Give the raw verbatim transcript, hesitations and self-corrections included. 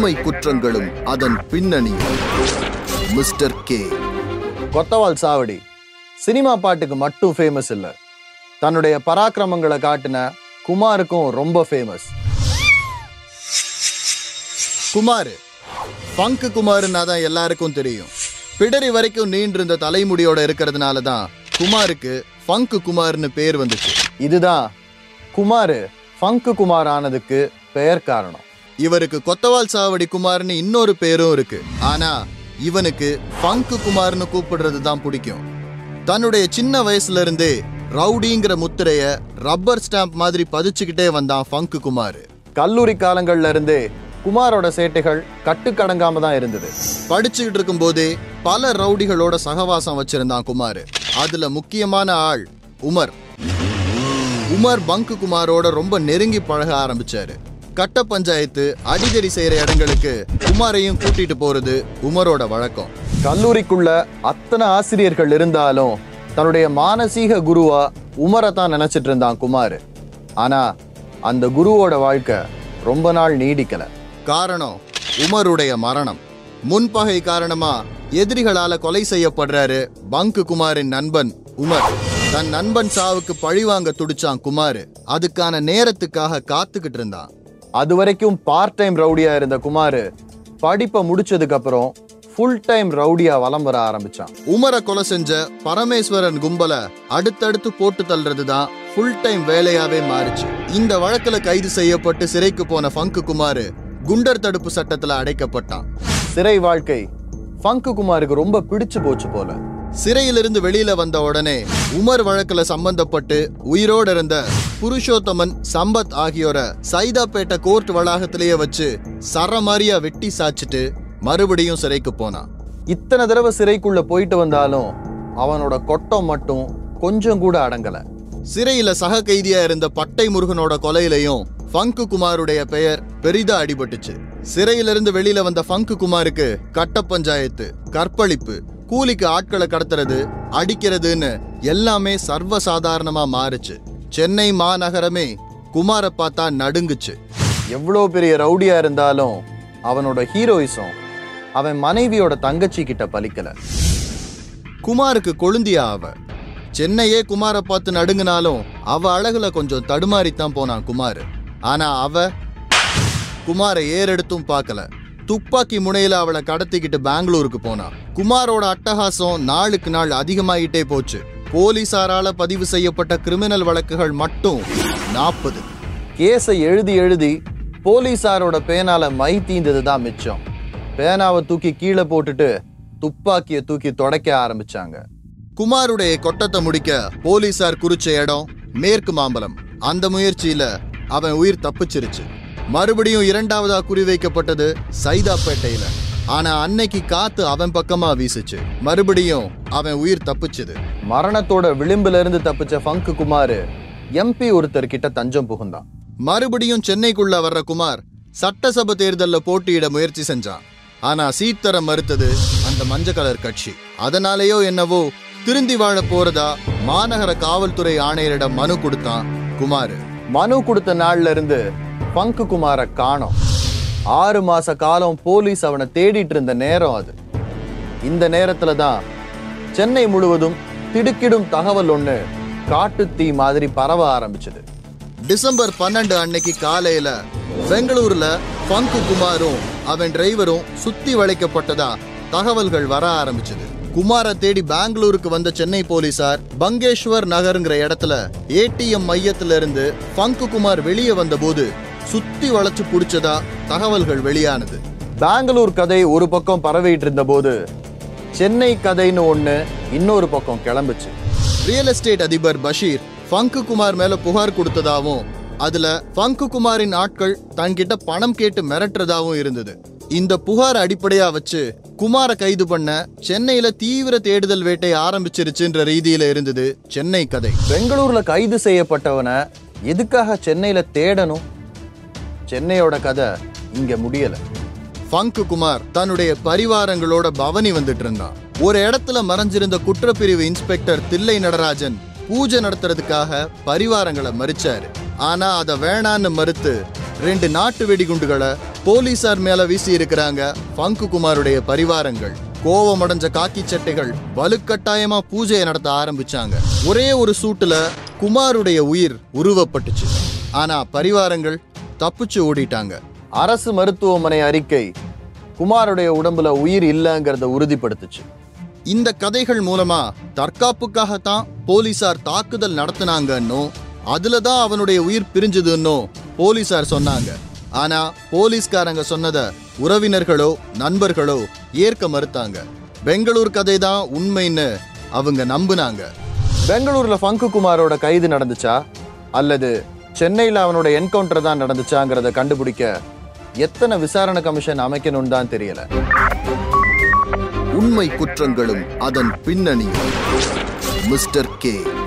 உண்மை குற்றங்களும் அதன் பின்னணியும். Mister K. Kothwal சாவடி சினிமா பாட்டுக்கு மட்டும் ஃபேமஸ் இல்ல, தன்னுடைய பராக்கிரமங்களை காட்டின குமாருக்கும் ரொம்ப ஃபேமஸ். குமார் ஃபங்க் குமார்னா தான் எல்லாருக்கும் தெரியும். பிடரி வரைக்கும் நீண்டிருந்த தலைமுடியோட இருக்கிறதுனால தான் குமாருக்கு ஃபங்க் குமார்னு பேர் வந்துச்சு. இதுதான் குமார் ஃபங்க் குமார் ஆனதுக்கு பெயர் காரணம். இவருக்கு கொத்தவால் சாவடி குமார்னு இன்னொரு பேரும் இருக்கு. ஆனா இவனுக்கு ஃபங்க் குமார்னு கூப்பிடுறது தான் பிடிக்கும். தன்னுடைய சின்ன வயசுல இருந்தே ரவுடிங்கிற முத்திரைய ரப்பர் ஸ்டாம்ப் மாதிரி பதிச்சுக்கிட்டே வந்தான் ஃபங்க் குமார். கல்லூரி காலங்கள்ல இருந்தே குமாரோட சேட்டைகள் கட்டுக்கடங்காம தான் இருந்தது. படிச்சுக்கிட்டு இருக்கும் போதே பல ரவுடிகளோட சகவாசம் வச்சிருந்தான் குமார். அதுல முக்கியமான ஆள் உமர். உமர் பங்க் குமாரோட ரொம்ப நெருங்கி பழக ஆரம்பிச்சாரு. கட்ட பஞ்சாயத்து அடிதடி செய்யற இடங்களுக்கு குமாரையும் கூட்டிட்டு போறது உமரோட வழக்கம். கல்லூரிக்குள்ள அத்தனை ஆசிரியர்கள் இருந்தாலும் தன்னுடைய மானசீக குருவா உமரை தான் நினைச்சிட்டு இருந்தான் குமார். ஆனா அந்த குருவோட வாழ்க்கை ரொம்ப நாள் நீடிக்கல. காரணம் உமருடைய மரணம். முன்பகை காரணமா எதிரிகளால கொலை செய்யப்படுறாரு பங்க் குமாரின் நண்பன் உமர். தன் நண்பன் சாவுக்கு பழிவாங்க துடிச்சான் குமார். அதுக்கான நேரத்துக்காக காத்துக்கிட்டு இருந்தான். அது வரைக்கும் பார்ட் டைம் ரவுடியா இருந்த குமார் படிப்பை முடிச்சதுக்கு அப்புறம் ஃபுல் டைம் ரவுடியா வலம் வர ஆரம்பிச்சான். உமரை கொலை செஞ்ச பரமேஸ்வரன் கும்பல அடுத்தடுத்து போட்டு தள்ளுறது தான் ஃபுல் டைம் வேலையாவே மாறிச்சு. இந்த வழக்குல கைது செய்யப்பட்டு சிறைக்கு போன ஃபங்க் குமார் குண்டர் தடுப்பு சட்டத்துல அடைக்கப்பட்டான். சிறை வாழ்க்கை ஃபங்க் குமாருக்கு ரொம்ப பிடிச்சு போச்சு போல. சிறையிலிருந்து வெளியில வந்த உடனே உமர் வழக்குல சம்பந்தப்பட்டு உயிரோடு இருந்த புருஷோத்தமன், சம்பத் ஆகியோரை சைதாப்பேட்டை கோர்ட் வளாகத்திலேயே வச்சு சரமாரியா வெட்டி சாச்சிட்டு மறுபடியும் சிறைக்கு போனான். இத்தனை தடவை சிறைக்குள்ள போயிட்டு வந்தாலும் அவனோட கொட்டம் மட்டும் கொஞ்சம் கூட அடங்கல. சிறையில சக கைதியா இருந்த பட்டை முருகனோட கொலையிலையும் ஃபங்க் குமாருடைய பெயர் பெரிதா அடிபட்டுச்சு. சிறையிலிருந்து வெளியில வந்த ஃபங்க் குமாருக்கு கட்ட பஞ்சாயத்து, கற்பழிப்பு, கூலிக்கு ஆட்களை கடத்துறது, அடிக்கிறதுன்னு எல்லாமே சர்வசாதாரணமா மாறுச்சு. சென்னை மாநகரமே குமாரை பார்த்தா நடுங்குச்சு. எவ்வளோ பெரிய ரவுடியா இருந்தாலும் அவனோட ஹீரோயிசம் அவன் மனைவியோட தங்கச்சி கிட்ட பலிக்கல. குமாருக்கு கொழுந்தியா அவ. சென்னையே குமாரை பார்த்து நடுங்கினாலும் அவ அழகுல கொஞ்சம் தடுமாறித்தான் போனான் குமார். ஆனா அவ குமாரை ஏறெடுத்தும் பார்க்கல. துப்பாக்கி முனையில அவளை கடத்திக்கிட்டு பெங்களூருக்கு போனான். குமாரோட அட்டகாசம் நாளுக்கு நாள் அதிகமாயிட்டே போச்சு. போலீசாரால பதிவு செய்யப்பட்ட கிரிமினல் வழக்குகள் மட்டும் நாற்பது. கேஸை எழுதி எழுதி போலீசாரோட பேனால மை தீந்தது தான் மிச்சம். பேனாவை தூக்கி கீழே போட்டுட்டு துப்பாக்கியை தூக்கி தொடக்க ஆரம்பிச்சாங்க. குமாருடைய கொட்டத்தை முடிக்க போலீசார் குறிச்ச இடம் மேற்கு மாம்பலம். அந்த முயற்சியில அவன் உயிர் தப்பிச்சிருச்சு. மறுபடியும் இரண்டாவதா குறிவைக்கப்பட்டது சைதாப்பேட்டையில. ஆனா அன்னைக்கு காத்து அவன் பக்கமா வீசுச்சு. மறுபடியும் அவன் உயிர் தப்பிச்சுது. மரணத்தோட விளிம்புல இருந்து தப்பிச்ச ஃபங்க் குமார் எம்பி ஒருத்தர் கிட்ட தஞ்சம் புகுந்தான். மறுபடியும் சென்னைக்குள்ள வர்ற குமார் சட்டசபை தேர்தல்ல போட்டியிட முயற்சி செஞ்சான். ஆனா சீட் தர மறுத்தது அந்த மஞ்ச கலர் கட்சி. அதனாலேயோ என்னவோ திருந்தி வாழ போறதா மாநகர காவல்துறை ஆணையரிடம் மனு கொடுத்தான் குமார். மனு கொடுத்த நாள்ல இருந்து ஃபங்க் குமாரை காணோம். ஆறு மாச காலம் போலீஸ் அவனை தேடிட்டு இருந்த நேரம் அது. இந்த நேரத்துல தான் சென்னை முழுவதும் திடுக்கிடும் தகவல் ஒண்ணு காட்டு தீ மாதிரி பரவ ஆரம்பிச்சது. டிசம்பர் பன்னெண்டு அன்னைக்கு காலையில பெங்களூர்ல ஃபங்க் குமாரும் அவன் டிரைவரும் சுத்தி வளைக்கப்பட்டதா தகவல்கள் வர ஆரம்பிச்சது. குமாரை தேடி பெங்களூருக்கு வந்த சென்னை போலீசார் பங்கேஷ்வர் நகருங்கிற இடத்துல ஏடிஎம் மையத்துல இருந்து ஃபங்க் குமார் வெளியே வந்த போது சுத்தி வளைச்சு புடிச்சதா தகவல்கள் வெளியானது. பெங்களூர் கதை ஒரு பக்கம் பரவிட்டு இருந்த போது சென்னை கதைன்னு ஒண்ணு இன்னொரு பக்கம் கிளம்புச்சு. ரியல் எஸ்டேட் அதிபர் பஷீர் ஃபங்க் குமார் மேல புகார் கொடுத்ததாவும் அதுல ஃபங்க் குமாரின் ஆட்கள் தன்கிட்ட பணம் கேட்டு மிரட்டுறதாவும் இருந்தது. இந்த புகார் அடிப்படையா வச்சு குமாரை கைது பண்ண சென்னையில தீவிர தேடுதல் வேட்டை ஆரம்பிச்சிருச்சுன்ற ரீதியில இருந்தது சென்னை கதை. பெங்களூர்ல கைது செய்யப்பட்டவனை எதுக்காக சென்னையில தேடணும்? சென்னையோட கதை இங்க முடியல. ஃபங்க் குமார் தன்னுடைய பரிவாரங்களோட பவனி வந்துட்டு இருந்தான். ஒரு இடத்துல மறைஞ்சிருந்த குற்றப்பிரிவு இன்ஸ்பெக்டர் தில்லை நடராஜன் பூஜை நடத்துறதுக்காக பரிவாரங்களை மறிச்சாரு. ஆனா அதை வேணான்னு மறுத்து ரெண்டு நாட்டு வெடிகுண்டுகளை போலீசார் மேல வீசி இருக்கிறாங்க பங்கு குமாருடைய பரிவாரங்கள். கோவமடைஞ்ச காக்கி சட்டைகள் வலுக்கட்டாயமா பூஜையை நடத்த ஆரம்பிச்சாங்க. ஒரே ஒரு சூட்டுல குமாருடைய உயிர் உருவப்பட்டுச்சு. ஆனா பரிவாரங்கள் தப்பிச்சு ஓடிட்டாங்க. அரசு மருத்துவமனை அறிக்கை குமாருடைய உடம்புல உயிர் இல்லைங்கிறத உறுதிப்படுத்துச்சு. இந்த கதைகள் மூலமா தற்காப்புக்காகத்தான் போலீசார் தாக்குதல் நடத்தினாங்கன்னும் அதுலதான் அவனுடைய உயிர் பிரிஞ்சுதுன்னும் போலீசார் சொன்னாங்க. ஆனா போலீஸ்காரங்க சொன்னத உறவினர்களோ நண்பர்களோ ஏற்க மறுத்தாங்க. பெங்களூர் கதை தான் உண்மைன்னு அவங்க நம்புனாங்க. பெங்களூர்ல பங்கு குமாரோட கைது நடந்துச்சா அல்லது சென்னையில அவனோட என்கவுண்டர் தான் நடந்துச்சாங்கிறத கண்டுபிடிக்க எத்தனை விசாரணை கமிஷன் அமைக்கணும்னு தான் தெரியல. உண்மை குற்றங்களும் அதன் பின்னணியும். Mister K.